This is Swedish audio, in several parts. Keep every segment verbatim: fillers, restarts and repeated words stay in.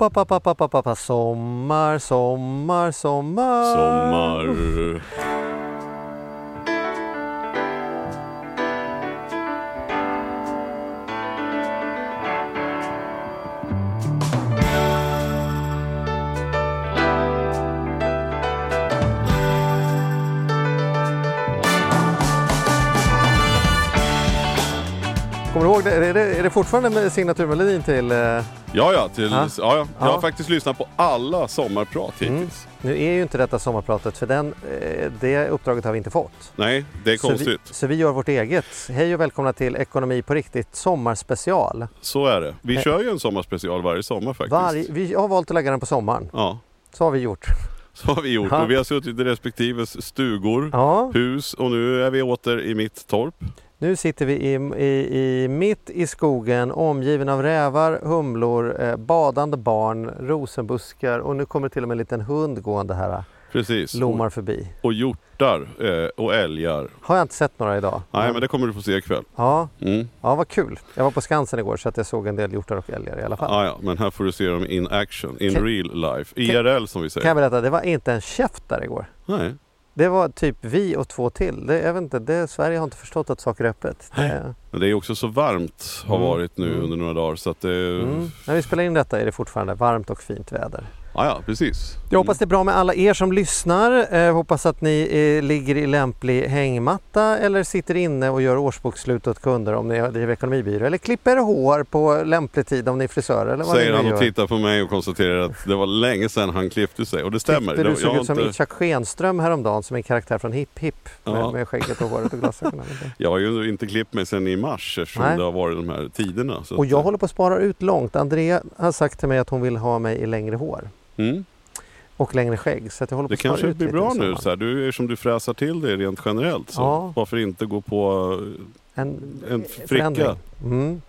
pa, pa, pa, pa, pa, pa, pa. Sommar, sommar, sommar. Sommar. Kommer du ihåg det? Är det, är det fortfarande med signaturmelodin till... Eh... Ja, ja, till, ja. ja, ja. Jag ja. har faktiskt lyssnat på alla sommarprat hittills. Mm. Nu är ju inte detta sommarpratet, för den, eh, det uppdraget har vi inte fått. Nej, det är konstigt. Så vi, så vi gör vårt eget. Hej och välkomna till Ekonomi på riktigt, sommarspecial. Så är det. Vi eh. kör ju en sommarspecial varje sommar faktiskt. Varje, vi har valt att lägga den på sommaren. Ja. Så har vi gjort. Så har vi gjort. Ja. Och vi har suttit i respektive stugor, ja. hus, och nu är vi åter i mitt torp. Nu sitter vi i, i, i mitt i skogen, omgiven av rävar, humlor, eh, badande barn, rosenbuskar, och nu kommer till och med en liten hund gående här. Precis. Lommar förbi. Och hjortar eh, och älgar. Har jag inte sett några idag. Nej, men, men det kommer du få se ikväll. Ja. Mm. Ja, vad kul. Jag var på Skansen igår så att jag såg en del hjortar och älgar i alla fall. Ja, ja, men här får du se dem in action, in kan, real life, I R L som vi säger. Kan jag berätta, det var inte en käft där igår. Nej. Det var typ vi och två till. Det, jag vet inte, det, Sverige har inte förstått att saker är öppet. Det, men det är också så varmt har varit nu mm. under några dagar. Så att det... mm. När vi spelar in detta är det fortfarande varmt och fint väder. Ja, ja, precis. Jag hoppas det är bra med alla er som lyssnar. Eh, hoppas att ni eh, ligger i lämplig hängmatta eller sitter inne och gör årsbokslut åt kunder om ni driver ekonomibyrå. Eller klipper hår på lämplig tid om ni är frisörer. Eller vad säger han och gör. Tittar på mig och konstaterar att det var länge sedan han klippte sig. Och det stämmer. Klippte du såg jag ut som inte... Itzhak Skenström häromdagen som en karaktär från Hipp Hipp. Med, ja. med skägget och håret och glasögonen. Jag har ju inte klippt mig sedan i mars eftersom Nej. det har varit de här tiderna. Så och jag att... håller på att spara ut långt. Andrea har sagt till mig att hon vill ha mig i längre hår. Mm. Och längre skägg. Så att jag håller på det kanske ut blir bra nu. Så här, du är som du fräsar till det rent generellt. Så ja. varför inte gå på en, en fricka? Mm.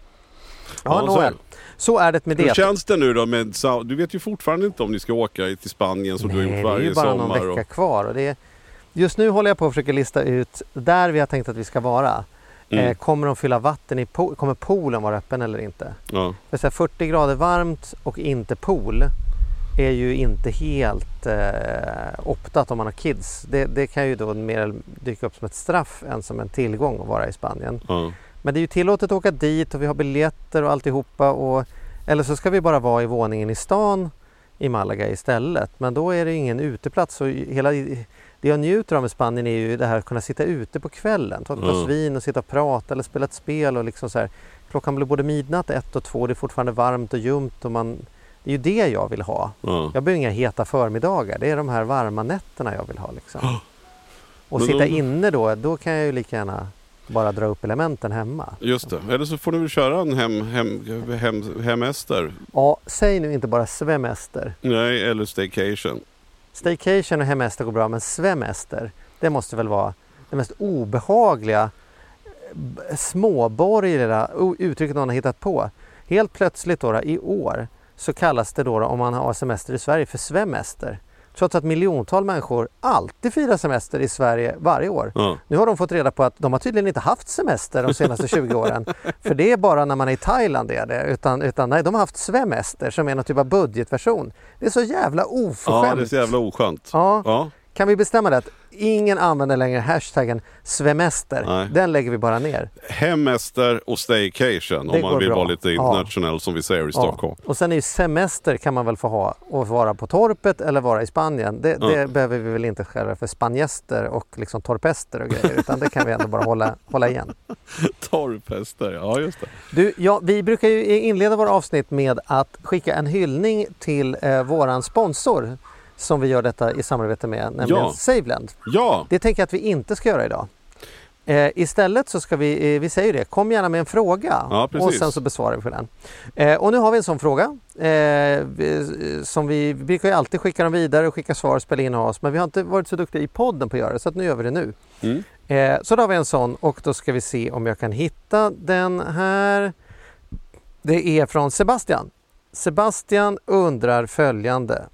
Ja, ja så, så är det med det. Hur känns det nu då? Med, du vet ju fortfarande inte om ni ska åka till Spanien som Nej, du har gjort varje sommar. det är ju bara någon någon vecka och... kvar. Och det är, just nu håller jag på att försöka lista ut där vi har tänkt att vi ska vara. Mm. Eh, kommer de fylla vatten i po- kommer poolen vara öppen eller inte? Ja. För så här, fyrtio grader varmt och inte pool är ju inte helt eh, optat om man har kids. Det, det kan ju då mer dyka upp som ett straff än som en tillgång att vara i Spanien. Ja. Men det är ju tillåtet att åka dit och vi har biljetter och alltihopa. Och, eller så ska vi bara vara i våningen i stan i Malaga istället. Men då är det ingen uteplats. Och hela, det jag njuter av med Spanien är ju det här att kunna sitta ute på kvällen. Ta ett glas mm. vin och sitta och prata eller spela ett spel. Och liksom så här, klockan blir både midnatt, ett och två. Det är fortfarande varmt och ljumt och man... Det är ju det jag vill ha. Ja. Jag behöver inga heta förmiddagar. Det är de här varma nätterna jag vill ha. Liksom. Oh. Och men sitta då... inne då, då kan jag ju lika gärna bara dra upp elementen hemma. Just det. Eller så får du väl köra en hem, hem, hem, hemester. Ja, säg nu inte bara svemester. Nej, eller staycation. Staycation och hemester går bra, men svemester, det måste väl vara det mest obehagliga småborgerliga uttrycket någon har hittat på. Helt plötsligt då, i år så kallas det då, då om man har semester i Sverige för svemester. Trots att miljontals människor alltid firar semester i Sverige varje år. Ja. Nu har de fått reda på att de har tydligen inte haft semester de senaste tjugo åren. För det är bara när man är i Thailand det är det. Utan, utan nej, de har haft svemester som är någon typ av budgetversion. Det är så jävla oförskämt. Ja, det är så jävla oskönt. Ja. Ja. Kan vi bestämma det? Att ingen använder längre hashtaggen svemester. Nej. Den lägger vi bara ner. Hemester och staycation om man vill bra. Vara lite internationell ja. Som vi säger i Stockholm. Ja. Och sen är ju semester kan man väl få ha och vara på torpet eller vara i Spanien. Det, ja. det behöver vi väl inte själva för spanjester och liksom torpester och grejer. Utan det kan vi ändå bara hålla, hålla igen. Torpester, ja just det. Du, ja, vi brukar ju inleda våra avsnitt med att skicka en hyllning till eh, våran sponsor. Som vi gör detta i samarbete med, nämligen ja. Saveland. Ja. Det tänker jag att vi inte ska göra idag. Eh, istället så ska vi, eh, vi säger det, kom gärna med en fråga ja, och sen så besvarar vi på den. Eh, och nu har vi en sån fråga eh, vi, som vi, vi brukar ju alltid skicka dem vidare och skicka svar och spela in oss, men vi har inte varit så duktiga i podden på att göra det, så att nu gör vi det nu. Mm. Eh, så då har vi en sån och då ska vi se om jag kan hitta den här. Det är från Sebastian. Sebastian undrar följande.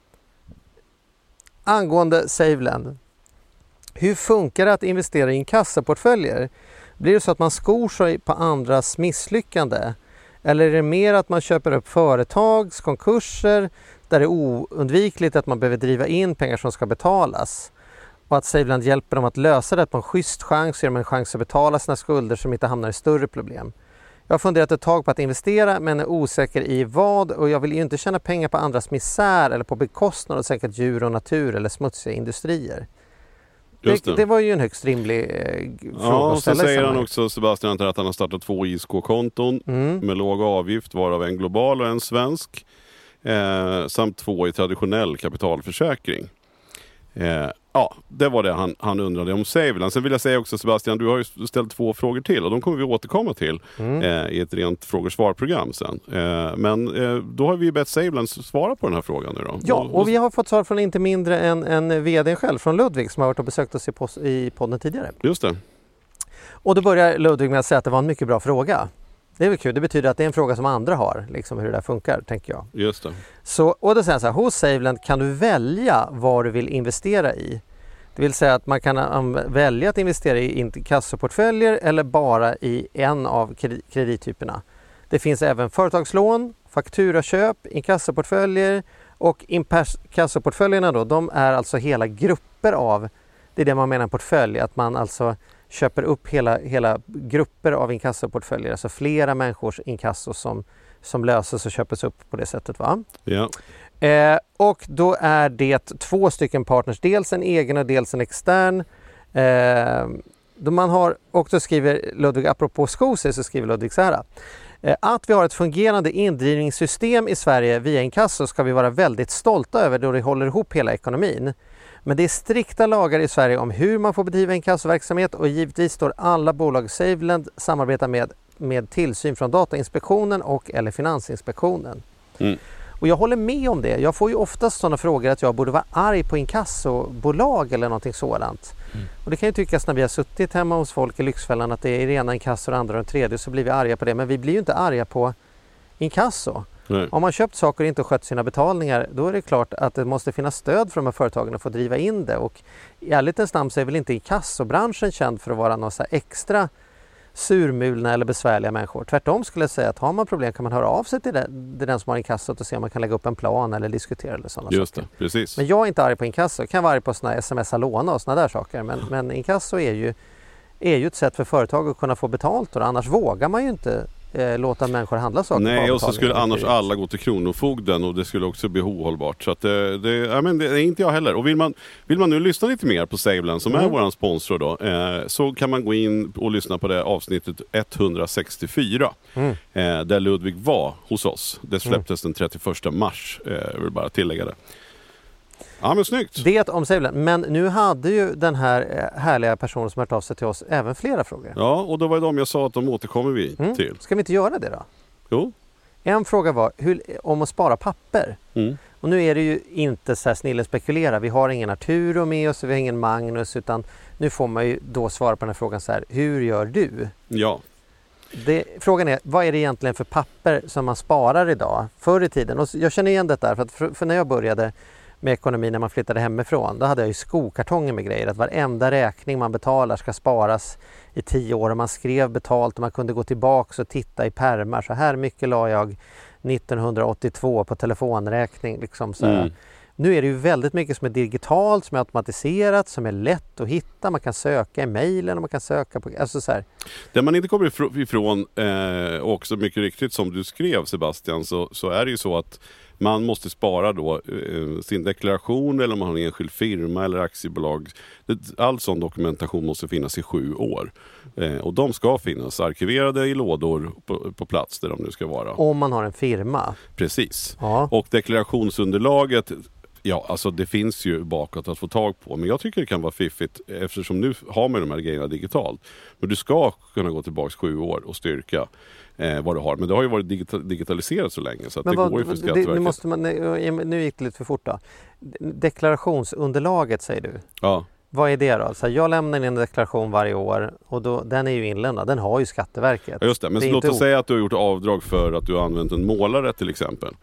Angående Saveland. Hur funkar det att investera i en kassaportföljer? Blir det så att man skor sig på andras misslyckande? Eller är det mer att man köper upp företags konkurser där det är oundvikligt att man behöver driva in pengar som ska betalas? Och att Saveland hjälper dem att lösa det på en schysst chans, ger dem en chans att betala sina skulder som inte hamnar i större problem. Jag har funderat ett tag på att investera men är osäker i vad, och jag vill ju inte tjäna pengar på andras misär eller på bekostnad av säkert djur och natur eller smutsiga industrier. Det. Det, det var ju en högst rimlig eh, fråga ja, att ställa. Så säger han också, Sebastian, att han har startat två I S K-konton mm. med låg avgift, varav en global och en svensk. Eh, samt två i traditionell kapitalförsäkring. Eh, ja, det var det han, han undrade om Saveland. Sen vill jag säga också, Sebastian, du har ju ställt två frågor till och de kommer vi återkomma till mm. eh, i ett rent frågor-svar-program sen. Eh, men eh, då har vi bett Saveland svara på den här frågan nu då. Ja, och vi har fått svar från inte mindre än, än vd själv, från Ludvig, som har varit och besökt oss i, pos- i podden tidigare. Just det. Och då börjar Ludvig med att säga att det var en mycket bra fråga. Det är väl kul, det betyder att det är en fråga som andra har, liksom hur det där funkar, tänker jag. Just det. Så, och då säger han så här, hos Saveland kan du välja vad du vill investera i. Det vill säga att man kan um, välja att investera i inkassoportföljer eller bara i en av kred- kredittyperna. Det finns även företagslån, fakturaköp, inkassoportföljer, och inkassoportföljerna då, de är alltså hela grupper av, det är det man menar en portfölj, att man alltså köper upp hela, hela grupper av inkassoportföljer, alltså flera människors inkasso som, som löses och köps upp på det sättet, va? Ja. Eh, och då är det två stycken partners, dels en egen och dels en extern. Eh, då man har, och då skriver Ludvig, apropå Skose, så skriver Ludvig så här. Eh, att vi har ett fungerande indrivningssystem i Sverige via inkasso ska vi vara väldigt stolta över, då det håller ihop hela ekonomin. Men det är strikta lagar i Sverige om hur man får bedriva inkassoverksamhet, och givetvis står alla bolag Saveland samarbetar med, med tillsyn från Datainspektionen och eller Finansinspektionen. Mm. Och jag håller med om det. Jag får ju oftast sådana frågor att jag borde vara arg på inkassobolag eller någonting sådant. Mm. Och det kan ju tyckas när vi har suttit hemma hos folk i Lyxfällan att det är rena inkassor och andra och tredje, så blir vi arga på det. Men vi blir ju inte arga på inkasso. Nej. Om man köpt saker och inte skött sina betalningar, då är det klart att det måste finnas stöd för de här företagen att få driva in det. Och i ärlighetens namn så är väl inte inkassobranschen känd för att vara någon så här extra surmulna eller besvärliga människor. Tvärtom skulle jag säga att har man problem kan man höra av sig till, det, till den som har inkassot och se om man kan lägga upp en plan eller diskutera eller sådana Just saker. Det, precis. Men jag är inte arg på inkasso. Jag kan vara arg på sådana sms-låna och sådana där saker. Men, men inkasso är ju, är ju ett sätt för företag att kunna få betalt, och annars vågar man ju inte eh, låta människor handla saker. Nej, och så skulle annars alla gå till Kronofogden, och det skulle också bli ohållbart. Så att det, det, ja, men det är inte jag heller. Och vill man, vill man nu lyssna lite mer på Saveland, som mm. är vår sponsor då, eh, så kan man gå in och lyssna på det avsnittet etthundrasextiofyra mm. eh, där Ludvig var hos oss. Det släpptes mm. den trettioförsta mars, eh, jag vill bara tillägga det. Ja, men snyggt. Det om Saveland. Men nu hade ju den här härliga personen som hört av sig till oss även flera frågor. Ja, och då var det de jag sa att de återkommer vi mm. till. Ska vi inte göra det då? Jo. En fråga var hur, om att spara papper. Mm. Och nu är det ju inte så här snille spekulera. Vi har ingen Arturo med oss, vi har ingen Magnus, utan nu får man ju då svara på den här frågan så här. Hur gör du? Ja. Det, frågan är, vad är det egentligen för papper som man sparar idag? Förr i tiden, och jag känner igen detta för, att för, för när jag började med ekonomi när man flyttade hemifrån, då hade jag ju skokartonger med grejer, att varenda räkning man betalar ska sparas i tio år, och man skrev betalt och man kunde gå tillbaka och titta i pärmar, så här mycket la jag nittonhundraåttiotvå på telefonräkning liksom så mm. Nu är det ju väldigt mycket som är digitalt, som är automatiserat, som är lätt att hitta, man kan söka i mejlen och man kan söka på, alltså så här. Det man inte kommer ifrån, eh, också mycket riktigt som du skrev, Sebastian, så, så är det ju så att man måste spara då eh, sin deklaration, eller om man har en enskild firma eller aktiebolag. All sån dokumentation måste finnas i sju år. Eh, och de ska finnas arkiverade i lådor på, på plats där de nu ska vara. Om man har en firma. Precis. Ja. Och deklarationsunderlaget, ja, alltså det finns ju bakåt att få tag på. Men jag tycker det kan vara fiffigt, eftersom nu har man de här grejerna digitalt. Men du ska kunna gå tillbaka sju år och styrka eh, vad du har. Men det har ju varit digita- digitaliserat så länge, så att det vad, går ju för Skatteverket. Det, nu, måste man, nu gick det lite för fort då. Deklarationsunderlaget säger du. Ja. Vad är det då? Alltså jag lämnar in en deklaration varje år, och då, den är ju inlämnad. Den har ju Skatteverket. Ja, just det. Men det låt oss o- säga att du har gjort avdrag för att du har använt en målare till exempel.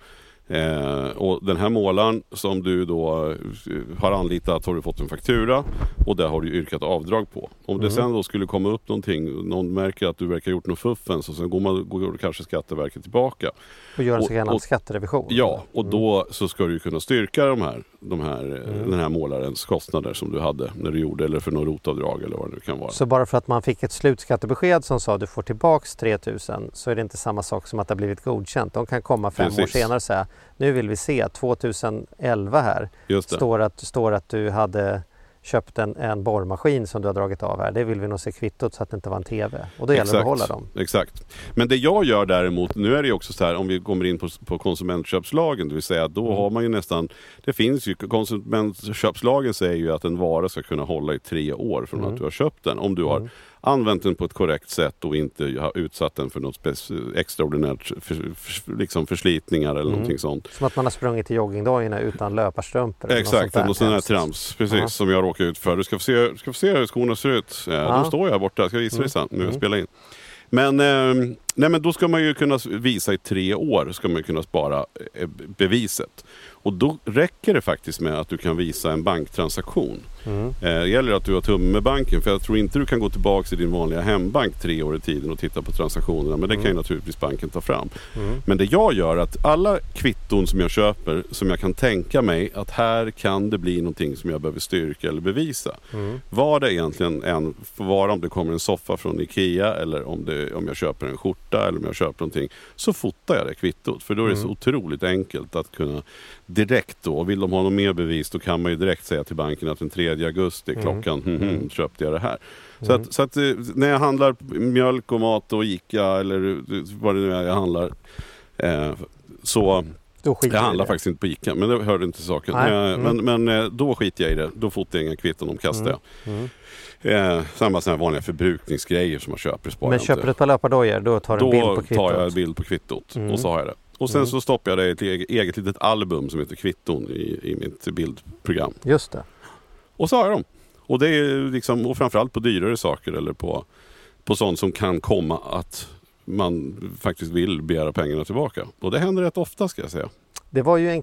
Eh, och den här målaren som du då har anlitat har du fått en faktura och där har du yrkat avdrag på. Om det mm. sen då skulle komma upp någonting, någon märker att du verkar ha gjort något fuffens, och sen går, man, går kanske Skatteverket tillbaka. Och gör en så kallad skatterevision. Ja, och mm. då så ska du kunna styrka de här, de här, mm. den här målarens kostnader som du hade när du gjorde, eller för något rotavdrag eller vad det nu kan vara. Så bara för att man fick ett slutskattebesked som sa att du får tillbaks tre tusen, så är det inte samma sak som att det har blivit godkänt. De kan komma fem Precis. år senare och säga, nu vill vi se tjugoelva här. Just det. Står att, står att du hade köpt en, en borrmaskin som du har dragit av här. Det vill vi nog se kvittot så att det inte var en tv. Och då gäller det att behålla dem. Exakt. Men det jag gör däremot, nu är det ju också så här, om vi kommer in på, på konsumentköpslagen, det vill säga att då mm. har man ju nästan, det finns ju, konsumentköpslagen säger ju att en vara ska kunna hålla i tre år från mm. att du har köpt den. Om du har mm. använt den på ett korrekt sätt och inte har utsatt den för något spec- extraordinärt för, för, liksom förslitningar eller mm. någonting sånt. Som att man har sprungit i joggingdojorna utan löparstrumpor. Exakt, och sån här trams, precis, ja. som jag råkar ut för. Du ska få se, ska få se hur skorna ser ut. Ja, ja. De står jag här borta, jag ska visa dig sen, nu mm. jag spelar in. Men, eh, nej, men då ska man ju kunna visa i tre år, ska man kunna spara eh, beviset. Och då räcker det faktiskt med att du kan visa en banktransaktion. Mm. Eh, det gäller att du har tumme med banken, för jag tror inte du kan gå tillbaka till din vanliga hembank tre år i tiden och titta på transaktionerna, men det mm. kan ju naturligtvis banken ta fram. Mm. Men det jag gör, att alla kvitton som jag köper, som jag kan tänka mig att här kan det bli någonting som jag behöver styrka eller bevisa. Mm. Vad det egentligen än får vara, om det kommer en soffa från Ikea eller om, det, om jag köper en skjorta eller om jag köper någonting, så fotar jag det kvittot, för då är det mm. så otroligt enkelt att kunna direkt då, vill de ha något mer bevis, då kan man ju direkt säga till banken att den tredje augusti mm. klockan mm. Mm, köpte jag det här. Mm. Så, att, så att när jag handlar mjölk och mat och Ica eller vad det nu är jag handlar, eh, så jag handlar det. faktiskt inte på Ica, men det hörde inte saken. Mm. Men, men då skiter jag i det, då fotar jag inga kvitton, de kastar jag. Mm. Mm. Eh, samma sådana här vanliga förbrukningsgrejer som man köper. Men köper du ett par löpardojor, då tar du en bild på kvittot? Då tar jag en bild på kvittot mm. och så har jag det. Och sen mm. så stoppar jag det i ett eget, eget litet album som heter Kvitton i, i mitt bildprogram. Just det. Och så har jag dem. Och det är liksom, och framförallt på dyrare saker eller på, på sånt som kan komma att man faktiskt vill begära pengarna tillbaka. Och det händer rätt ofta, ska jag säga. Det var ju en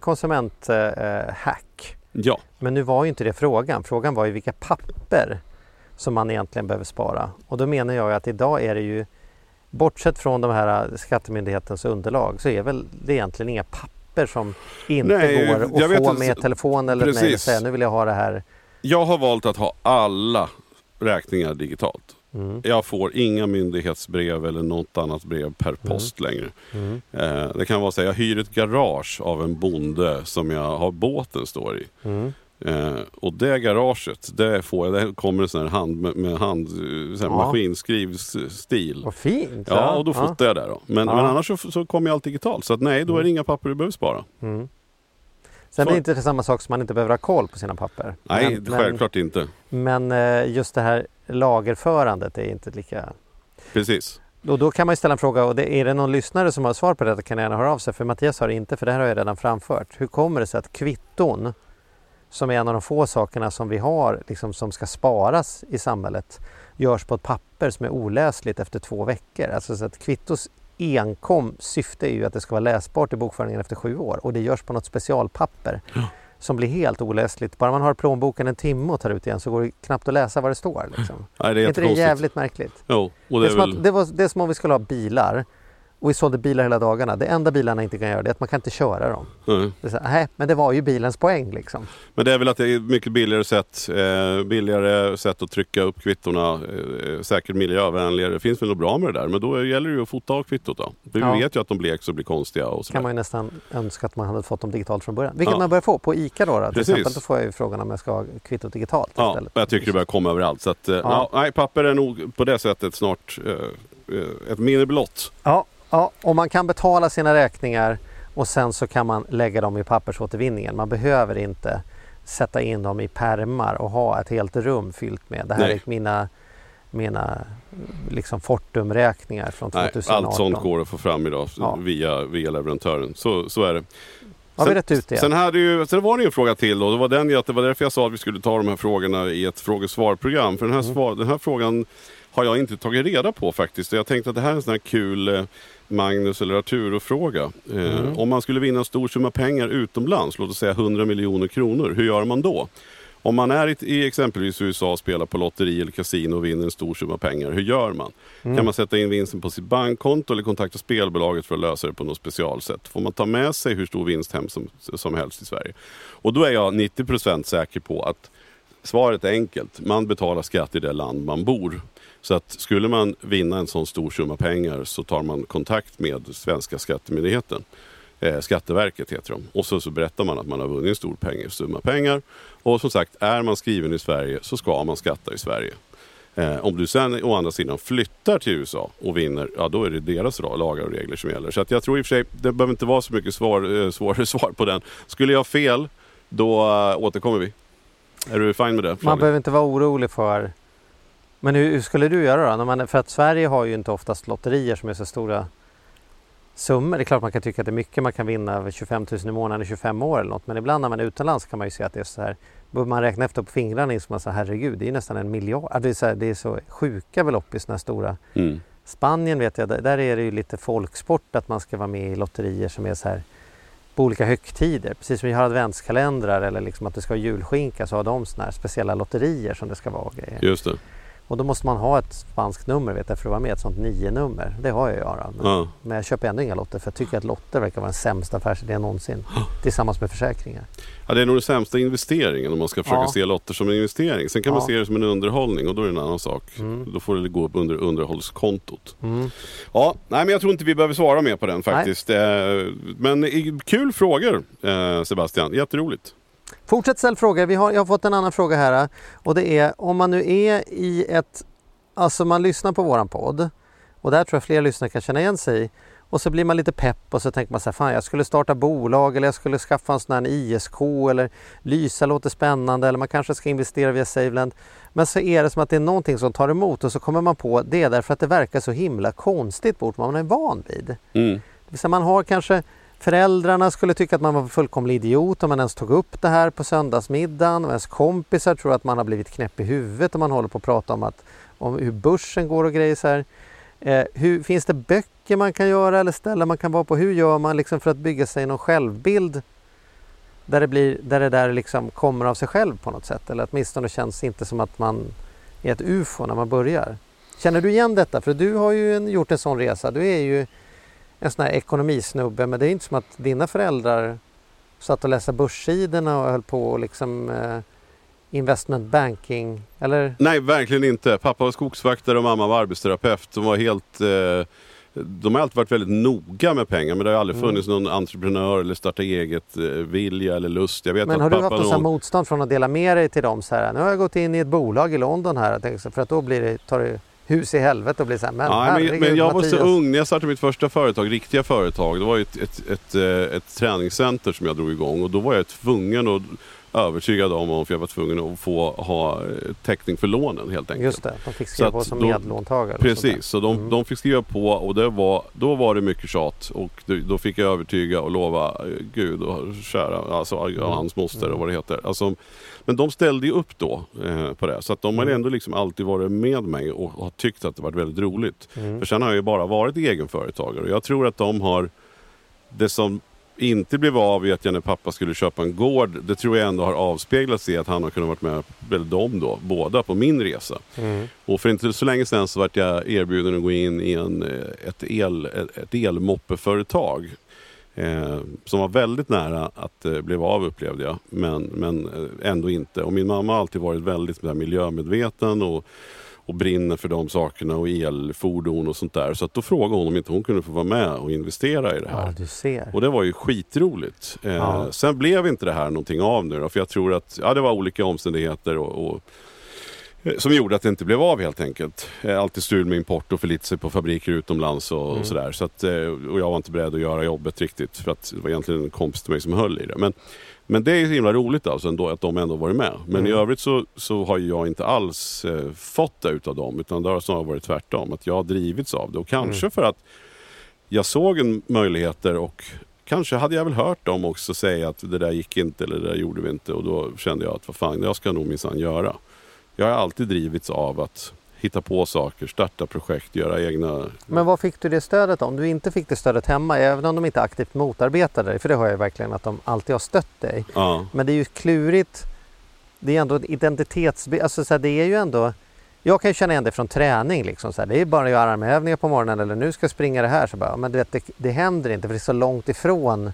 konsument-hack. Eh, ja. Men nu var ju inte det frågan. Frågan var ju vilka papper som man egentligen behöver spara. Och då menar jag att idag är det ju, bortsett från de här skattemyndighetens underlag, så är väl det egentligen inga papper som inte Nej, går att få med telefon eller ett mejl och säga nu vill jag ha det här. Jag har valt att ha alla räkningar digitalt. Mm. Jag får inga myndighetsbrev eller något annat brev per post mm. längre. Mm. Eh, det kan vara så att jag hyr ett garage av en bonde som jag har båten står i. Mm. Eh, och det garaget, det får jag, det kommer en sån här hand med, med hand, så här ja. maskinskrivstil. Vad fint. Ja, och då fotar ja. jag där då. Men, ja. men annars så, så kommer jag allt digitalt. Så att nej, då är det inga papper du behöver spara. Mm. Sen så. är det inte samma sak som man inte behöver ha koll på sina papper. Nej, men, självklart men, inte. Men just det här lagerförandet är inte lika... Precis. Och då kan man ju ställa en fråga, och det, är det någon lyssnare som har svar på det, kan jag gärna höra av sig. För Mattias har det inte, för det här har jag redan framfört. Hur kommer det sig att kvitton, som är en av de få sakerna som vi har, liksom, som ska sparas i samhället, görs på ett papper som är oläsligt efter två veckor? Alltså så att kvittos enkom syfte är ju att det ska vara läsbart i bokföringen efter sju år, och det görs på något specialpapper ja. som blir helt oläsligt. Bara man har plånboken en timme och tar ut igen så går det knappt att läsa vad det står. Liksom. Nej, det är inte det jävligt märkligt? Jo, och det, det, är är väl... att, det, var, det är som om vi skulle ha bilar. Och vi sålde bilar hela dagarna. Det enda bilarna inte kan göra det är att man kan inte köra dem. Mm. Det är så, nej, men det var ju bilens poäng liksom. Men det är väl att det är mycket billigare sätt, eh, billigare sätt att trycka upp kvittorna, eh, säkert miljövänligare. Det finns väl något bra med det där, men då gäller det ju att fota av kvittot då. Vi ja. vet ju att de bleks och blir konstiga och så. Kan man ju nästan önska att man hade fått dem digitalt från början. Vilket ja. man börjar få på Ica då. då. Till exempel, då får jag ju frågan om jag ska ha kvittot digitalt ja, istället. Jag tycker det börjar komma överallt. Så att, eh, ja. Ja, nej, papper är nog på det sättet snart eh, ett minne blott. Ja. Ja, och man kan betala sina räkningar och sen så kan man lägga dem i pappersåtervinningen. Man behöver inte sätta in dem i pärmar och ha ett helt rum fyllt med. Det här Nej. är mina, mina liksom Fortum-räkningar från tjugoarton. Nej, allt sånt går att få fram idag ja. via, via leverantören. Så, så är det. Har vi rätt ut det? Sen, hade ju, sen var det ju en fråga till då. Det var, den, det var därför jag sa att vi skulle ta de här frågorna i ett frågesvarprogram. För den här, mm. svar, den här frågan har jag inte tagit reda på faktiskt. Jag tänkte att det här är en sån här kul eh, Magnus eller Arturo-fråga. Eh, mm. Om man skulle vinna en stor summa pengar utomlands, låt oss säga hundra miljoner kronor, hur gör man då? Om man är i, i exempelvis U S A och spelar på lotteri eller kasino och vinner en stor summa pengar, hur gör man? Mm. Kan man sätta in vinsten på sitt bankkonto eller kontakta spelbolaget för att lösa det på något specialsätt? Får man ta med sig hur stor vinst hem som, som helst i Sverige? Och då är jag nittio procent säker på att svaret är enkelt. Man betalar skatt i det land man bor. Så att skulle man vinna en sån stor summa pengar så tar man kontakt med svenska skattemyndigheten. Eh, Skatteverket heter de. Och så, så berättar man att man har vunnit en stor pengar, summa pengar. Och som sagt, är man skriven i Sverige så ska man skatta i Sverige. Eh, om du sen å andra sidan flyttar till U S A och vinner, ja då är det deras lagar och regler som gäller. Så att jag tror i och för sig, det behöver inte vara så mycket svar, eh, svårare svar på den. Skulle jag ha fel, då äh, återkommer vi. Är du fine med det? Man behöver inte vara orolig för... Men hur, hur skulle du göra då? Man, för att Sverige har ju inte oftast lotterier som är så stora summor. Det är klart man kan tycka att det är mycket. Man kan vinna över tjugofem tusen i månaden i tjugofem år eller något. Men ibland när man är utomlands kan man ju se att det är så här. Behöver man räkna efter på fingrarna så man säger herregud, det är nästan en miljard. Det är så, här, det är så sjuka belopp i såna här stora. Mm. Spanien vet jag, där är det ju lite folksport att man ska vara med i lotterier som är så här på olika högtider. Precis som vi har adventskalendrar eller liksom att det ska vara julskinka, så har de såna här speciella lotterier som det ska vara grejer. Just det. Och då måste man ha ett spanskt nummer vet jag, för att vara med, ett sånt nio nummer. Det har jag ju. Men, ja. men jag köper ändå inga lotter för jag tycker att lotter verkar vara den sämsta affärsidén någonsin. Tillsammans med försäkringar. Ja, det är nog den sämsta investeringen om man ska försöka ja. se lotter som en investering. Sen kan ja. man se det som en underhållning och då är det en annan sak. Mm. Då får det gå upp under underhållskontot. Mm. Ja, nej men jag tror inte vi behöver svara mer på den faktiskt. Nej. Men kul frågor Sebastian, jätteroligt. Fortsätt ställa frågor. Vi har, jag har fått en annan fråga här och det är om man nu är i ett, alltså man lyssnar på våran podd och där tror jag fler lyssnare kan känna igen sig och så blir man lite pepp och så tänker man så här, fan jag skulle starta bolag eller jag skulle skaffa en sån här I S K eller Lysa låter spännande eller man kanske ska investera via Saveland, men så är det som att det är någonting som tar emot och så kommer man på det därför att det verkar så himla konstigt bort man är van vid. Mm. Det vill säga man har kanske föräldrarna skulle tycka att man var fullkomlig idiot om man ens tog upp det här på söndagsmiddagen och ens kompisar tror att man har blivit knäpp i huvudet om man håller på att prata om, att, om hur börsen går och grejer så här. Eh, hur, finns det böcker man kan göra eller ställen man kan vara på? Hur gör man liksom för att bygga sig någon självbild där det, blir, där, det där liksom kommer av sig själv på något sätt? Eller åtminstone känns inte som att man är ett U F O när man börjar. Känner du igen detta? För du har ju en, gjort en sån resa. Du är ju en sån här ekonomisnubbe, men det är inte som att dina föräldrar satt och läste börssidorna och höll på liksom eh, investment banking, eller? Nej, verkligen inte. Pappa var skogsvaktare och mamma var arbetsterapeut. De var helt... Eh, de har alltid varit väldigt noga med pengar, men det har aldrig funnits mm. någon entreprenör eller starta eget eh, vilja eller lust. Jag vet men att har du pappa haft någon någon... motstånd från att dela med dig till dem så här? Nu har jag gått in i ett bolag i London här, för att då blir det, tar det hus i helvete och blir så här, men, ja, men, men jag Mattias. var så ung när jag startade mitt första företag, riktiga företag. Det var ju ett, ett, ett, ett, ett träningscenter som jag drog igång och då var jag tvungen att övertygad om att jag var tvungen att få ha täckning för lånen helt enkelt. Just det, de fick skriva på som medlåntagare. Precis, så de, mm. de fick skriva på och det var, då var det mycket tjat och då fick jag övertyga och lova Gud och kära, alltså mm. hans moster och vad det heter. Alltså, men de ställde ju upp då eh, på det, så att de har ändå liksom alltid varit med mig och har tyckt att det varit väldigt roligt. Mm. För sen har jag ju bara varit egenföretagare och jag tror att de har det som inte blev av i att jag när pappa skulle köpa en gård, det tror jag ändå har avspeglats i att han har kunnat varit med, eller de då, båda på min resa. Mm. Och för inte så länge sedan så var jag erbjuden att gå in i en, ett, el, ett elmoppeföretag eh, som var väldigt nära att eh, blev av upplevde jag, men, men ändå inte. Och min mamma har alltid varit väldigt där, miljömedveten och och brinner för de sakerna och elfordon och sånt där. Så att då frågade hon om inte hon kunde få vara med och investera i det här. Ja, du ser. Och det var ju skitroligt. Ja. Eh, sen blev inte det här någonting av nu då, för jag tror att ja, det var olika omständigheter och, och, som gjorde att det inte blev av helt enkelt. Eh, alltid stul med import och förlitat sig på fabriker utomlands och, mm. och sådär. Så att, eh, och jag var inte beredd att göra jobbet riktigt för att det var egentligen en kompis till mig som höll i det. Men Men det är ju himla roligt alltså ändå att de ändå varit med. Men mm. i övrigt så, så har jag inte alls eh, fått det utav dem. Utan det har snarare varit tvärtom. Att jag har drivits av det. Och kanske mm. för att jag såg en möjligheter och kanske hade jag väl hört dem också säga att det där gick inte eller det där gjorde vi inte. Och då kände jag att vad fan, jag ska nog minsann göra. Jag har alltid drivits av att hitta på saker, starta projekt, göra egna... Men vad fick du det stödet om? Du inte fick det stödet hemma, även om de inte aktivt motarbetade dig, för det har jag verkligen att de alltid har stött dig. Ja. Men det är ju klurigt, det är ändå ett identitets... Alltså så här, det är ju ändå... Jag kan ju känna igen det från träning liksom, så här, det är bara att göra armhävningar på morgonen eller nu ska jag springa det här, så bara, men du vet, det, det händer inte för det är så långt ifrån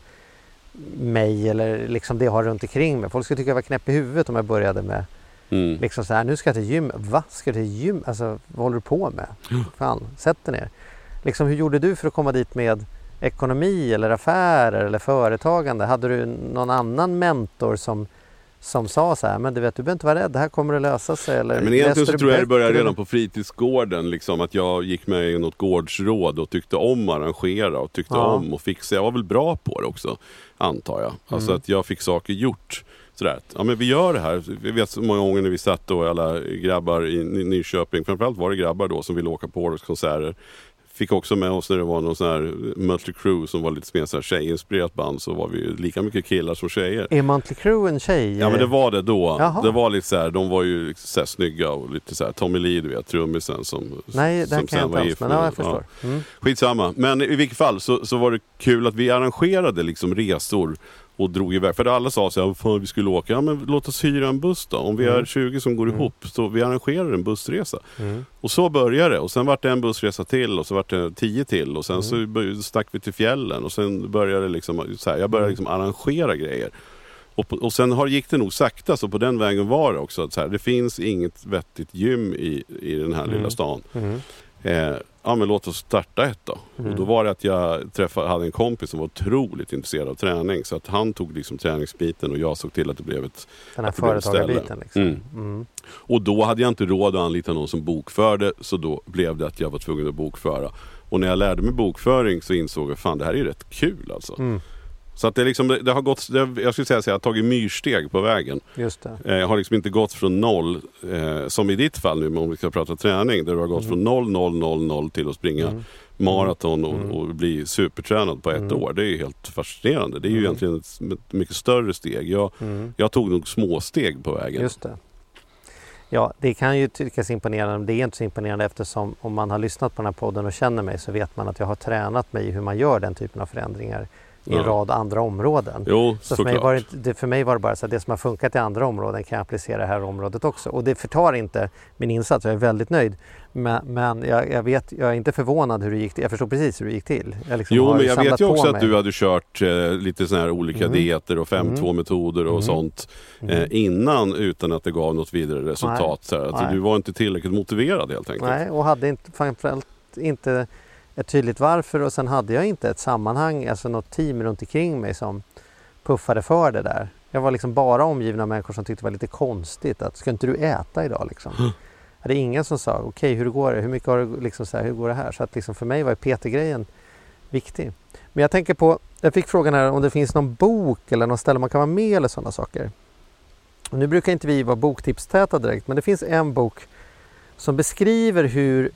mig eller liksom det jag har runt omkring mig. Folk skulle tycka jag var knäpp i huvudet om jag började med mm. liksom så här, nu ska jag till gym. Va? Ska du till gym? Alltså, vad håller du på med? Mm. Fan, sätt dig ner. Liksom, hur gjorde du för att komma dit med ekonomi eller affärer eller företagande? Hade du någon annan mentor som som sa så här, men du vet, du behöver inte vara rädd, det här kommer att lösa sig. Eller Nej, men egentligen så tror jag det började redan på fritidsgården, liksom, att jag gick med i något gårdsråd och tyckte om att arrangera och tyckte ja. om och fixa. Jag var väl bra på det också, antar jag. Alltså mm. att jag fick saker gjort. Sådär. Ja, men vi gör det här. Vi vet så många gånger när vi satt då, alla grabbar i Nyköping, framförallt var det grabbar då som ville åka på årskonserter. Fick också med oss när det var någon sån här Mötley Crüe som var lite mer så här tjejinspirerat band, så var vi lika mycket killar som tjejer. Är Mötley Crüe en tjej? Ja, men det var det då. Jaha. Det var lite så här, de var ju så här snygga och lite så här Tommy Lee, du vet, trummisen som Nej, det som kan jag inte alls, men ja, jag förstår. Ja. Mm. Skitsamma. Men i vilket fall så, så var det kul att vi arrangerade liksom resor och drog iväg. För alla sa så här, fan vi skulle åka. Ja, men låt oss hyra en buss då. Om vi mm. är tjugo som går mm. ihop, så vi arrangerar en bussresa. Mm. Och så började det. Och sen var det en bussresa till och så var det tio till. Och sen mm. så stack vi till fjällen. Och sen började det liksom, så här, jag började liksom arrangera grejer. Och, och sen har, gick det nog sakta, så på den vägen var det också. Att så här, det finns inget vettigt gym i, i den här mm. lilla stan. Mm. Eh, ja, men låt oss starta ett då. Mm. Och då var det att jag träffade, hade en kompis som var otroligt intresserad av träning, så att han tog liksom träningsbiten och jag såg till att det blev ett, den här företagarbiten liksom. Mm. Mm. Och då hade jag inte råd att anlita någon som bokförde, så då blev det att jag var tvungen att bokföra. Och när jag lärde mig bokföring så insåg jag, fan det här är ju rätt kul alltså. Mm. Så att det, liksom, det, det har gått, det, jag skulle säga att jag har tagit myrsteg på vägen. Just det. Jag har liksom inte gått från noll, eh, som i ditt fall nu om vi ska prata träning, där du har gått mm. från noll, noll, noll, noll till att springa mm. maraton och, mm. och bli supertränad på ett mm. år. Det är ju helt fascinerande. Det är ju mm. egentligen ett, ett mycket större steg. Jag, mm. jag tog nog små steg på vägen. Just det. Ja, det kan ju tyckas imponerande, men det är inte så imponerande, eftersom om man har lyssnat på den här podden och känner mig, så vet man att jag har tränat mig i hur man gör den typen av förändringar i en ja. rad andra områden. Jo, så för mig, var det, det, för mig var det bara så att det som har funkat i andra områden kan jag applicera i det här området också. Och det förtar inte min insats, jag är väldigt nöjd. Men, men jag, jag, vet, jag är inte förvånad hur det gick till. Jag förstår precis hur det gick till. Jag liksom jo, men jag vet ju också att du hade kört eh, lite såna här olika mm. dieter och fem två metoder och mm. sånt eh, mm. innan, utan att det gav något vidare resultat. Så här, att du var inte tillräckligt motiverad helt enkelt. Nej, och hade inte, framförallt inte ett tydligt varför, och sen hade jag inte ett sammanhang, alltså något team runt omkring mig som puffade för det där. Jag var liksom bara omgiven av människor som tyckte det var lite konstigt att, ska inte du äta idag liksom? Mm. Det är ingen som sa, okej okay, hur går det? Hur mycket har du liksom så här, hur går det här? Så att liksom för mig var P T-grejen viktig. Men jag tänker på, jag fick frågan här om det finns någon bok eller någon ställe man kan vara med eller sådana saker. Och nu brukar inte vi vara boktipstäta direkt, men det finns en bok som beskriver hur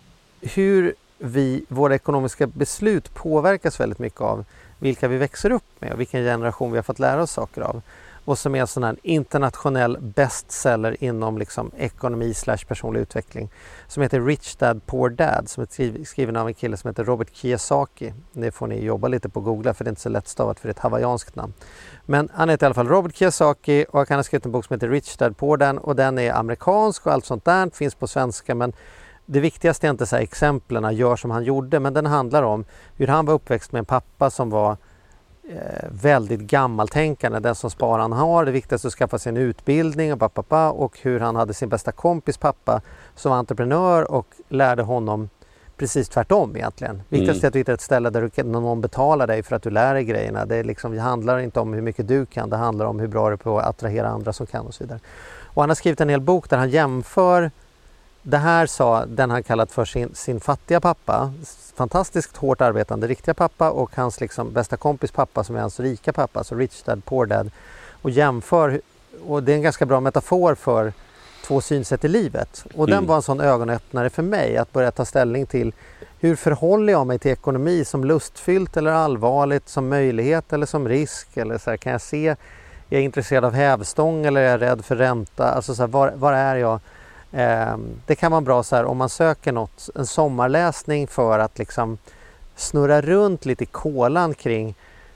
hur vi, våra ekonomiska beslut påverkas väldigt mycket av vilka vi växer upp med och vilken generation vi har fått lära oss saker av. Och som är en sån här internationell bestseller inom liksom ekonomi slash personlig utveckling, som heter Rich Dad Poor Dad, som är skriven av en kille som heter Robert Kiyosaki. Det får ni jobba lite på och googla, för det är inte så lätt stavat, för det är ett hawaiianskt namn. Men han heter i alla fall Robert Kiyosaki och han har skrivit en bok som heter Rich Dad Poor Dad, och den är amerikansk och allt sånt där finns på svenska, men det viktigaste är inte så här exemplen, gör som han gjorde, men den handlar om hur han var uppväxt med en pappa som var eh, väldigt gammaltänkande, den som sparar han har, det viktigaste är att skaffa sig en utbildning och, pappa, och hur han hade sin bästa kompis pappa som var entreprenör och lärde honom precis tvärtom egentligen. Viktigast mm. är att du hittar ett ställe där du, någon betalar dig för att du lär dig grejerna. Det, är liksom, det handlar inte om hur mycket du kan, det handlar om hur bra du är på att attrahera andra som kan och så vidare. Och han har skrivit en hel bok där han jämför. Det här sa den han kallat för sin, sin fattiga pappa, fantastiskt hårt arbetande riktiga pappa, och hans liksom bästa kompis pappa som är hans rika pappa, så Rich Dad Poor Dad, och jämför, och det är en ganska bra metafor för två synsätt i livet. Och den mm. var en sån ögonöppnare för mig, att börja ta ställning till hur förhåller jag mig till ekonomi, som lustfyllt eller allvarligt, som möjlighet eller som risk, eller så här, kan jag se, är jag intresserad av hävstång eller är jag rädd för ränta, alltså så här, var, var är jag? Eh, det kan vara bra så här om man söker något, en sommarläsning för att liksom snurra runt lite i kolan kring,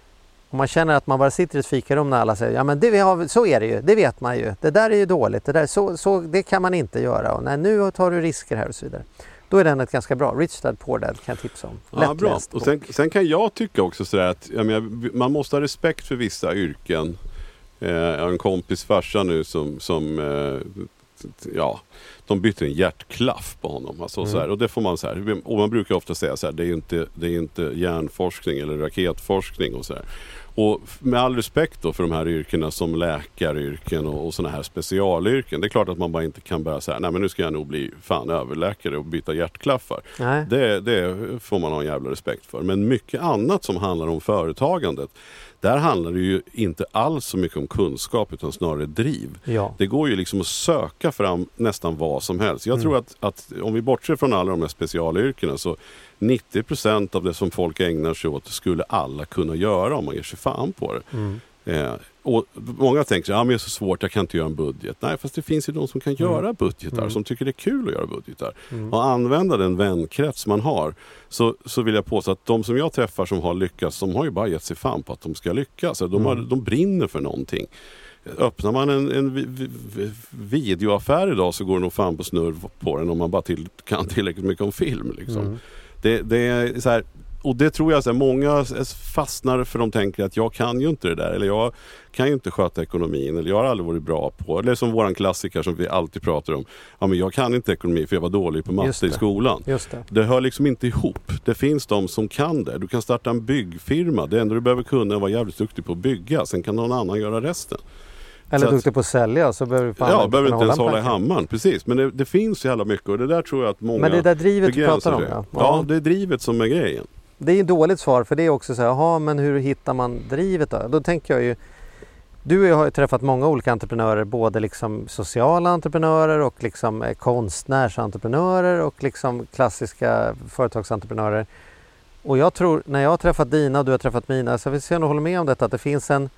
om man känner att man bara sitter i ett fikarum när alla säger ja men det vi har, så är det ju, det vet man ju, det där är ju dåligt, det, där, så, så, det kan man inte göra och nej, nu tar du risker här och så vidare. Då är den ett ganska bra. Rich Dad Poor Dad kan jag tipsa om. Ja, bra. Och sen, sen kan jag tycka också sådär att jag menar, man måste ha respekt för vissa yrken. Eh, jag har en kompis farsa nu som, som eh, ja, de bytte en hjärtklaff på honom. Alltså, mm. så här, och det får man så här, och man brukar ofta säga så här, det är inte, det är inte hjärnforskning eller raketforskning och så här. Och med all respekt då för de här yrkena som läkaryrken och, och såna här specialyrken. Det är klart att man bara inte kan börja säga nej men nu ska jag nog bli fan överläkare och byta hjärtklaffar. Det, det får man ha en jävla respekt för. Men mycket annat som handlar om företagandet, där handlar det ju inte alls så mycket om kunskap utan snarare driv. Ja. Det går ju liksom att söka fram nästan vad som helst. Jag mm. tror att, att om vi bortser från alla de här specialyrkena så nittio procent av det som folk ägnar sig åt skulle alla kunna göra om man ger sig fan på det. Mm. Eh, och många tänker ja men det är så svårt, jag kan inte göra en budget. Nej, fast det finns ju de som kan mm. göra budgetar, mm. som tycker det är kul att göra budgetar. Mm. Och använda den vänkrets man har. Så, så vill jag påstå att de som jag träffar som har lyckats, de har ju bara gett sig fan på att de ska lyckas. De, har, mm. de brinner för någonting. Öppnar man en, en vi, vi, videoaffär idag så går det nog fan på snurr på den om man bara till, kan tillräckligt mycket om film. Liksom. Mm. Det, det är så här, och det tror jag så här, många fastnar för de tänker att jag kan ju inte det där, eller jag kan ju inte sköta ekonomin, eller jag har aldrig varit bra på, eller som våran klassiker som vi alltid pratar om, ja men jag kan inte ekonomi för jag var dålig på matte i skolan. Just det. Det hör liksom inte ihop. Det finns de som kan det. Du kan starta en byggfirma, det enda du behöver kunna är vara jävligt duktig på att bygga, sen kan någon annan göra resten. Eller duktig på att sälja så behöver du fan ja, behöver inte ens hålla i hammaren, precis. Men det, det finns ju alla mycket och det där tror jag att många. Men det där drivet du pratar om, ja. Ja, det är drivet som är grejen. Det är ju ett dåligt svar för det är också så här, jaha, men hur hittar man drivet då? Då tänker jag ju, du och jag har ju träffat många olika entreprenörer, både liksom sociala entreprenörer och liksom konstnärsentreprenörer och liksom klassiska företagsentreprenörer. Och jag tror, när jag har träffat dina och du har träffat mina, så vill jag nog hålla med om detta, att det finns en,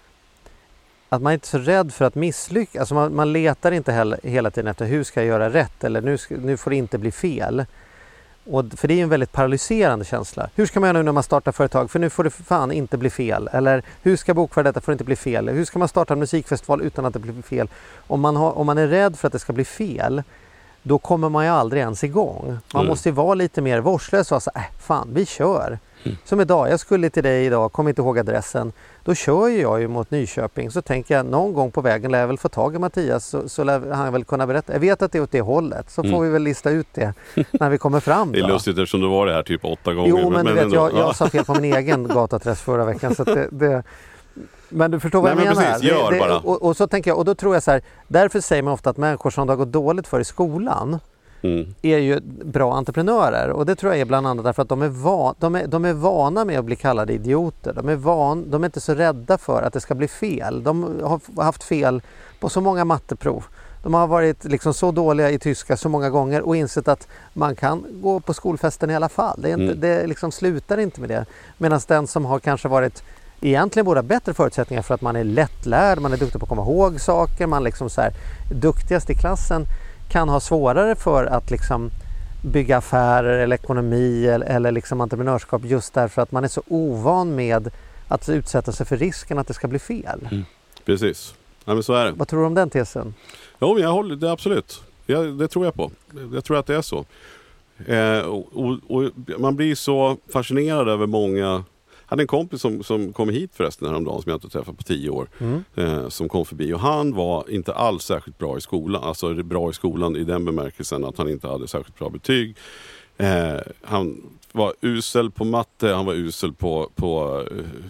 att man inte är så rädd för att misslyckas. Alltså man, man letar inte heller, hela tiden efter hur ska jag göra rätt eller nu, ska, nu får det inte bli fel. Och, för det är ju en väldigt paralyserande känsla. Hur ska man göra nu när man startar företag? För nu får det för fan inte bli fel. Eller hur ska bokföra detta för att det inte bli fel? Hur ska man starta en musikfestival utan att det blir fel? Om man, har, om man är rädd för att det ska bli fel, då kommer man ju aldrig ens igång. Man mm. måste ju vara lite mer vårdslös och säga, äh, fan vi kör. Mm. Som idag, jag skulle till dig idag, kom inte ihåg adressen. Då kör ju jag ju mot Nyköping. Så tänker jag, någon gång på vägen lär jag väl få tag i Mattias, så, så lär han väl kunna berätta. Jag vet att det är åt det hållet, så mm. får vi väl lista ut det när vi kommer fram. Det är då. Lustigt eftersom det var det här typ åtta gånger. Jo, men, men, men vet, jag, jag sa fel på min egen gatadress förra veckan. Så att det, det, men du förstår vad Nej, jag men menar. Precis, gör det, bara. Det, och, och så tänker jag, och då tror jag så här, därför säger man ofta att människor som det har gått dåligt för i skolan, Mm. är ju bra entreprenörer, och det tror jag är bland annat därför att de är, van, de är, de är vana med att bli kallade idioter. De är, van, de är inte så rädda för att det ska bli fel. De har haft fel på så många matteprov. De har varit liksom så dåliga i tyska så många gånger och insett att man kan gå på skolfesten i alla fall. Det, är inte, mm. det liksom slutar inte med det. Medan den som har kanske varit egentligen borde ha bättre förutsättningar för att man är lättlärd, man är duktig på att komma ihåg saker, man liksom så här, duktigast i klassen, kan ha svårare för att liksom bygga affärer eller ekonomi eller, eller liksom entreprenörskap, just därför att man är så ovan med att utsätta sig för risken att det ska bli fel. Mm. Precis. Ja, men så är det. Vad tror du om den tesen? Jo, jag håller det absolut. Ja, det tror jag på. Jag tror att det är så. Eh, och, och, och man blir så fascinerad över många. Jag hade en kompis som, som kom hit förresten häromdagen som jag inte träffat på tio år. Mm. Eh, som kom förbi. Och han var inte alls särskilt bra i skolan. Alltså bra i skolan i den bemärkelsen att han inte hade särskilt bra betyg. Eh, han var usel på matte. Han var usel på, på,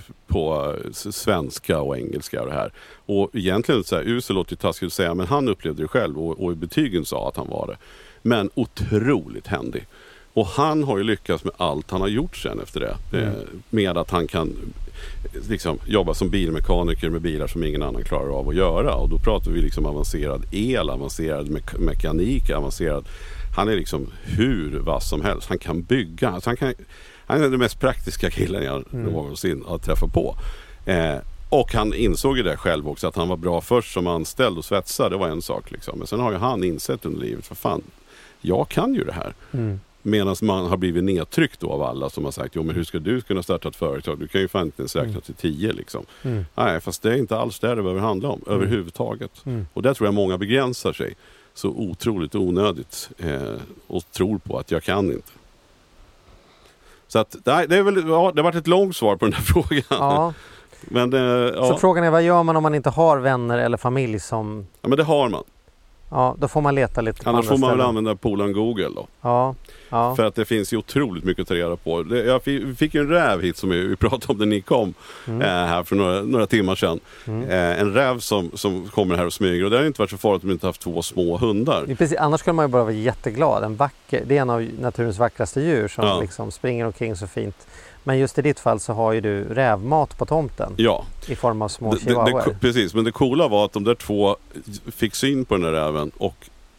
på svenska och engelska och det här. Och egentligen så här, usel låter ju taskigt att säga. Men han upplevde det själv och, och i betygen sa att han var det. Men otroligt händig. Och han har ju lyckats med allt han har gjort sen efter det. Mm. Med att han kan liksom jobba som bilmekaniker med bilar som ingen annan klarar av att göra. Och då pratar vi liksom avancerad el, avancerad me- mekanik, avancerad. Han är liksom hur vass som helst. Han kan bygga. Alltså han, kan, han är den mest praktiska killen jag mm. någonsin har träffat på. Eh, Och han insåg ju det själv också, att han var bra först som anställd och svetsare, det var en sak liksom. Men sen har ju han insett under livet, för fan, jag kan ju det här. Mm. Medan man har blivit nedtryckt då av alla som har sagt, jo men hur ska du kunna starta ett företag? Du kan ju fan inte ens räkna mm. till tio liksom. Mm. Nej, fast det är inte alls det det behöver handla om, mm. överhuvudtaget. Mm. Och där tror jag många begränsar sig så otroligt onödigt eh, och tror på att jag kan inte. Så att, det, är väl, ja, det har varit ett långt svar på den här frågan. Ja. Men, eh, ja. Så frågan är, vad gör man om man inte har vänner eller familj som... Ja, men det har man. Ja, då får man leta lite på annars andra får man ställen. väl använda polaren Google då. Ja, ja. För att det finns ju otroligt mycket att ta reda på. Det, jag fick en räv hit som vi, vi pratade om när ni kom mm. eh, här för några, några timmar sedan. Mm. Eh, en räv som, som kommer här och smyger. Och det har inte varit så farligt om vi inte haft två små hundar. Precis, annars skulle man ju bara vara jätteglad. En vacker, det är en av naturens vackraste djur som ja. liksom springer omkring så fint. Men just i ditt fall så har ju du rävmat på tomten. Ja. I form av små det, chihuahuor. Det, det, precis, men det coola var att de där två fick syn på den där räven och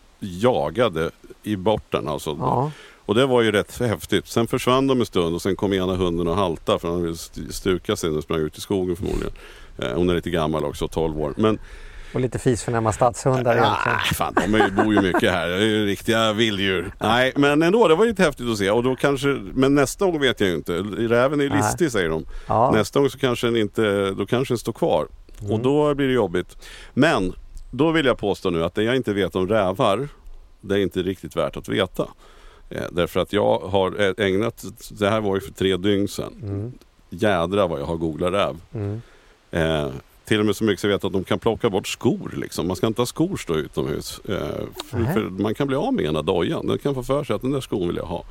jagade i bort den. Alltså. Ja. Och det var ju rätt häftigt. Sen försvann de en stund och sen kom ena hunden och halta för han ville stuka sig och sprang ut i skogen förmodligen. Eh, hon är lite gammal också, tolv år. Men och lite fis för när stadshundar äh, egentligen. Nej, fan, de är ju, bor ju mycket här. Det är ju riktiga vilddjur. Nej, men ändå, det var ju lite häftigt att se. Och då kanske, men nästa gång vet jag ju inte. Räven är ju listig, säger de. Ja. Nästa gång så kanske den inte, då kanske den står kvar. Mm. Och då blir det jobbigt. Men då vill jag påstå nu att det jag inte vet om rävar, det är inte riktigt värt att veta. Eh, därför att jag har ägnat, det här var ju för tre dygn sedan. Mm. Jädra vad jag har googlat räv. Mm. Eh, Till och med så mycket så jag vet att de kan plocka bort skor. Liksom. Man ska inte ha skor stå utomhus. Eh, för, för man kan bli av med ena dojan. Den kan få för sig att den där skon vill jag ha.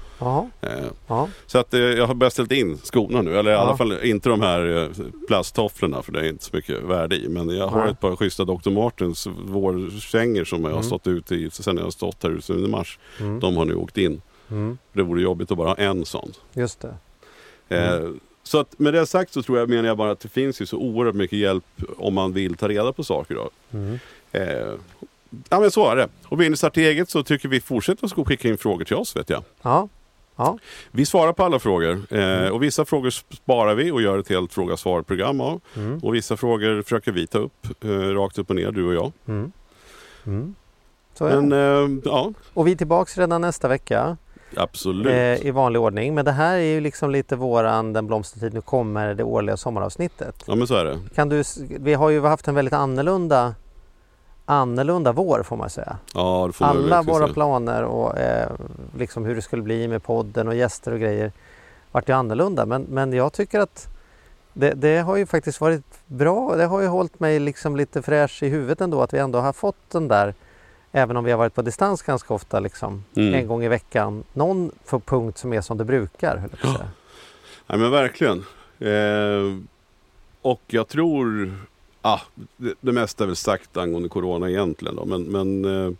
Eh, så att eh, jag har börjat ställt in skorna nu. Eller i alla fall inte de här eh, plasttofflorna. För det är inte så mycket värde i. Men jag har Aha. ett par schyssta doktor Martens vårkängor som jag har stått ute i. Sen jag har stått här ute under mars. Mm. De har nu åkt in. Mm. Det vore jobbigt att bara ha en sån. Just det. Mm. Eh, Så att med det sagt så tror jag, menar jag bara att det finns ju så oerhört mycket hjälp om man vill ta reda på saker då. Mm. Eh, ja men så är det. Och vill ni starta eget så tycker vi fortsätter att skicka in frågor till oss, vet jag. Ja. Ja. Vi svarar på alla frågor. Eh, mm. Och vissa frågor sparar vi och gör ett helt fråga-svar-program av. Mm. Och vissa frågor försöker vi ta upp eh, rakt upp och ner, du och jag. Mm. Mm. Så är men, det. Eh, ja. Och vi är tillbaka redan nästa vecka. Absolut. Eh, I vanlig ordning. Men det här är ju liksom lite våran, den blomstertid nu kommer, det årliga sommaravsnittet. Ja men så är det. Kan du, vi har ju haft en väldigt annorlunda annorlunda vår får man säga. Ja, det får man alla våra säga. planer och eh, liksom hur det skulle bli med podden och gäster och grejer vart ju annorlunda. Men, men jag tycker att det, det har ju faktiskt varit bra. Det har ju hållit mig liksom lite fräsch i huvudet ändå att vi ändå har fått den där. Även om vi har varit på distans ganska ofta liksom, mm. en gång i veckan. Någon för punkt som är som det brukar. Höll jag på att säga. Ja, men verkligen. Eh, och jag tror... Ah, det, det mesta är väl sagt angående corona egentligen. Då. Men, men eh,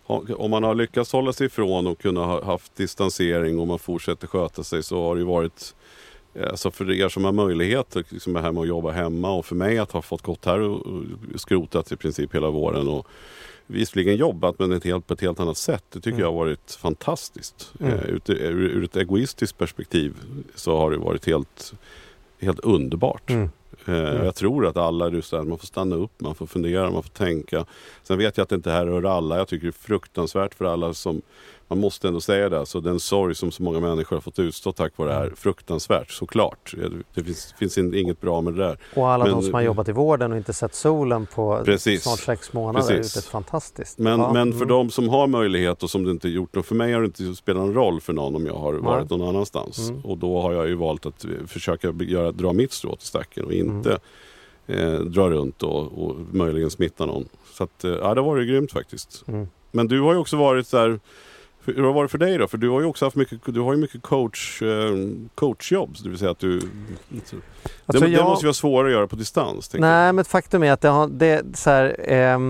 om man har lyckats hålla sig ifrån och kunna ha haft distansering och man fortsätter sköta sig så har det ju varit... Alltså för er som har möjlighet liksom här med att jobba hemma och för mig att ha fått gått här och, och skrotat i princip hela våren och visserligen jobbat men ett helt, på ett helt annat sätt. Det tycker mm. jag har varit fantastiskt. Mm. Uh, ur, ur, ur ett egoistiskt perspektiv så har det varit helt, helt underbart. Mm. Uh, mm. Jag tror att alla rustar, man får stanna upp, man får fundera, man får tänka. Sen vet jag att det inte här rör alla. Jag tycker det är fruktansvärt för alla som, man måste ändå säga det. Så den sorg som så många människor har fått utstå tack vare det här, fruktansvärt såklart. Det finns, finns inget bra med det där. Och alla men, de som har jobbat i vården och inte sett solen på precis, snart sex månader precis. Är fantastiskt. Men, ja. men för mm. de som har möjlighet och som det inte gjort, och för mig har det inte spelat någon roll för någon om jag har varit Nej. någon annanstans. Mm. Och då har jag ju valt att försöka göra, dra mitt strå till stacken och inte mm. eh, dra runt och, och möjligen smitta någon. Så att, ja, det var ju grymt faktiskt. Mm. Men du har ju också varit där. Hur har det varit för dig då? För du har ju också haft mycket, du har ju mycket coach, eh, coachjobb. Det vill säga att du... Alltså det, jag, det måste ju vara svårare att göra på distans. Nej, jag. men faktum är att det, har, det så här, eh,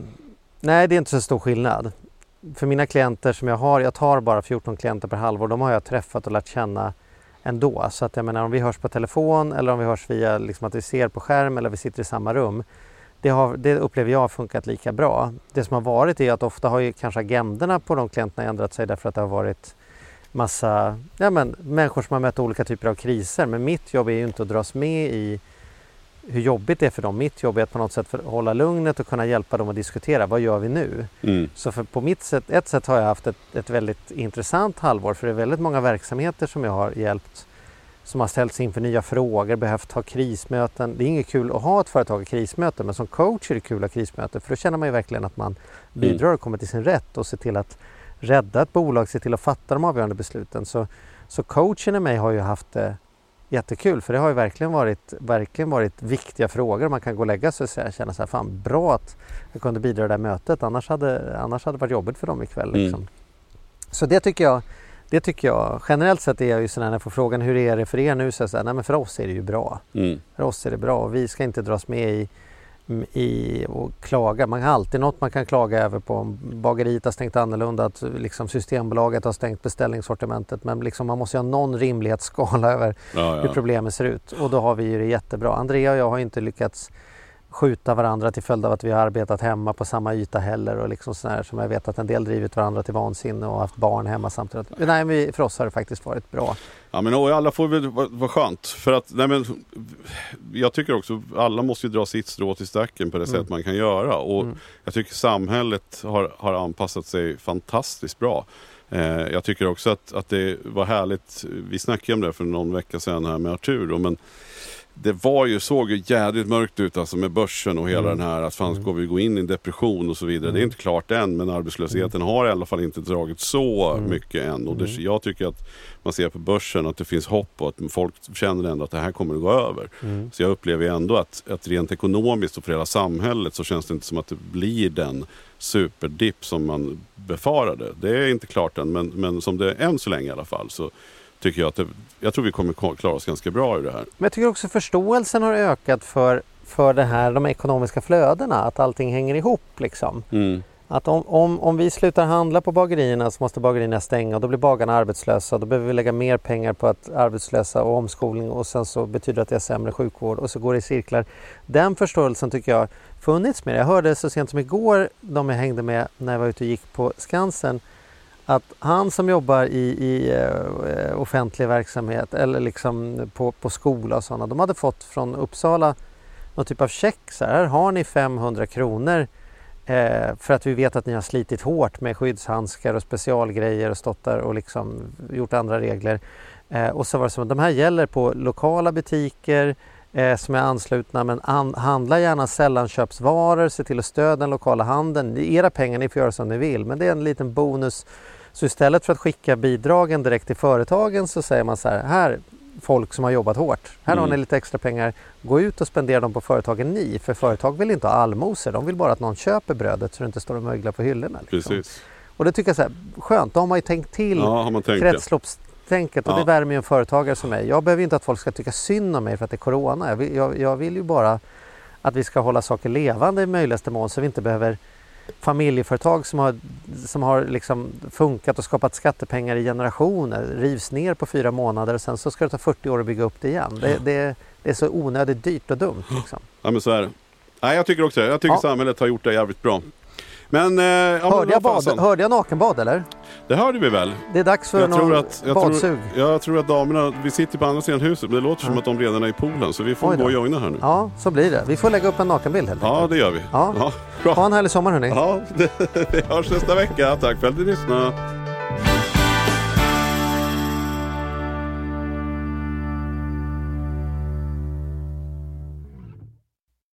nej, det är inte så stor skillnad. För mina klienter som jag har, jag tar bara fjorton klienter per halvår. De har jag träffat och lärt känna ändå. Så att jag menar, om vi hörs på telefon eller om vi hörs via liksom att vi ser på skärm eller vi sitter i samma rum. Det, har, det upplever jag har funkat lika bra. Det som har varit är att ofta har ju kanske agendorna på de klienterna ändrat sig därför att det har varit massa ja men, människor som har mött olika typer av kriser. Men mitt jobb är ju inte att dras med i hur jobbigt det är för dem. Mitt jobb är att på något sätt hålla lugnet och kunna hjälpa dem att diskutera. Vad gör vi nu? Mm. Så för på mitt sätt, ett sätt har jag haft ett, ett väldigt intressant halvår. För det är väldigt många verksamheter som jag har hjälpt. Som har ställts inför nya frågor, behövt ha krismöten. Det är inget kul att ha ett företag i krismöten. Men som coach är det kul att ha krismöten. För då känner man ju verkligen att man bidrar och kommer till sin rätt. Och ser till att rädda ett bolag, se till att fatta de avgörande besluten. Så, så coachen i mig har ju haft det jättekul, för det har ju verkligen varit, verkligen varit viktiga frågor. Man kan gå och lägga sig och säga, känna så här, fan bra att jag kunde bidra i det där mötet, annars hade, annars hade det varit jobbigt för dem ikväll. Liksom. Mm. Så det tycker jag, det tycker jag, generellt sett är jag ju sådär när jag får frågan hur är det för er nu, så jag säger, nej men för oss är det ju bra. Mm. För oss är det bra och vi ska inte dras med i i och klaga. Man har alltid något man kan klaga över på. Om bageriet har stängt annorlunda, att liksom Systembolaget har stängt beställningssortimentet, men liksom man måste ha någon rimlighetsskala över ja, ja. hur problemet ser ut. Och då har vi ju det jättebra. Andrea och jag har inte lyckats skjuta varandra till följd av att vi har arbetat hemma på samma yta heller och liksom sådär, som jag vet att en del drivit varandra till vansinne och haft barn hemma samtidigt. Nej, men för oss har det faktiskt varit bra. Ja, men och alla får väl vara var skönt, för att nej, men jag tycker också alla måste ju dra sitt strå till stacken på det mm. sätt man kan göra, och mm. jag tycker samhället har, har anpassat sig fantastiskt bra. Eh, jag tycker också att, att det var härligt, vi snackade om det för någon vecka sedan här med Arturo, men det var ju, såg ju jävligt mörkt ut alltså med börsen och hela mm. den här att fan ska vi gå in i en depression och så vidare. Mm. Det är inte klart än, men arbetslösheten mm. har i alla fall inte dragit så mm. mycket än. Och det, jag tycker att man ser på börsen att det finns hopp och att folk känner ändå att det här kommer att gå över. Mm. Så jag upplever ändå att, att rent ekonomiskt och för hela samhället så känns det inte som att det blir den superdipp som man befarade. Det är inte klart än, men, men som det är än så länge i alla fall så tycker jag att det, jag tror vi kommer klara oss ganska bra i det här. Men jag tycker också förståelsen har ökat för, för det här, de ekonomiska flödena, att allting hänger ihop liksom. Mm. Att om, om, om vi slutar handla på bagerierna så måste bagerierna stänga och då blir bagarna arbetslösa. Då behöver vi lägga mer pengar på att arbetslösa och omskolning och sen så betyder det att det är sämre sjukvård och så går det i cirklar. Den förståelsen tycker jag funnits med. Jag hörde så sent som igår, de jag hängde med när jag var ute och gick på Skansen, att han som jobbar i, i uh, offentlig verksamhet eller liksom på, på skola och sådana, de hade fått från Uppsala någon typ av check. Så här, här har ni femhundra kronor eh, för att vi vet att ni har slitit hårt med skyddshandskar och specialgrejer och stått där och liksom gjort andra regler. Eh, och så var det som att de här gäller på lokala butiker eh, som är anslutna, men an, handla gärna sällanköpsvaror, se till att stödja den lokala handeln. Era pengar, ni får göra som ni vill, men det är en liten bonus. Så istället för att skicka bidragen direkt till företagen så säger man så här, här folk som har jobbat hårt, här mm. har ni lite extra pengar, gå ut och spendera dem på företagen ni, för företag vill inte ha allmosor, de vill bara att någon köper brödet så det inte står och möglar på hyllorna. Liksom. Precis. Och det tycker jag så här, skönt, då har man ju tänkt till ja, kretsloppstänket och ja. Det värmer ju en företagare som mig. Jag behöver inte att folk ska tycka synd om mig för att det är corona, jag vill, jag, jag vill ju bara att vi ska hålla saker levande i möjligaste mån så vi inte behöver familjeföretag som har, som har liksom funkat och skapat skattepengar i generationer rivs ner på fyra månader och sen så ska det ta fyrtio år att bygga upp det igen. Det, det, det är så onödigt dyrt och dumt. Liksom. Ja, men så är det. Nej, jag tycker också det. Jag tycker ja. samhället har gjort det jävligt bra. Men, eh, ja, hörde, jag bad, hörde jag nakenbad eller? Det hörde vi väl. Det är dags för jag någon tror att, jag badsug. Tror, jag tror att damerna, vi sitter på andra sidan huset, men det låter ja. som att de redan är i poolen, så vi får gå och joina här nu. Ja, så blir det. Vi får lägga upp en nakenbild helt enkelt. Ja, det gör vi. Ja. Ja, bra. Ha en härlig sommar hörni. Ja, det, vi hörs nästa vecka. Tack för att du lyssnade.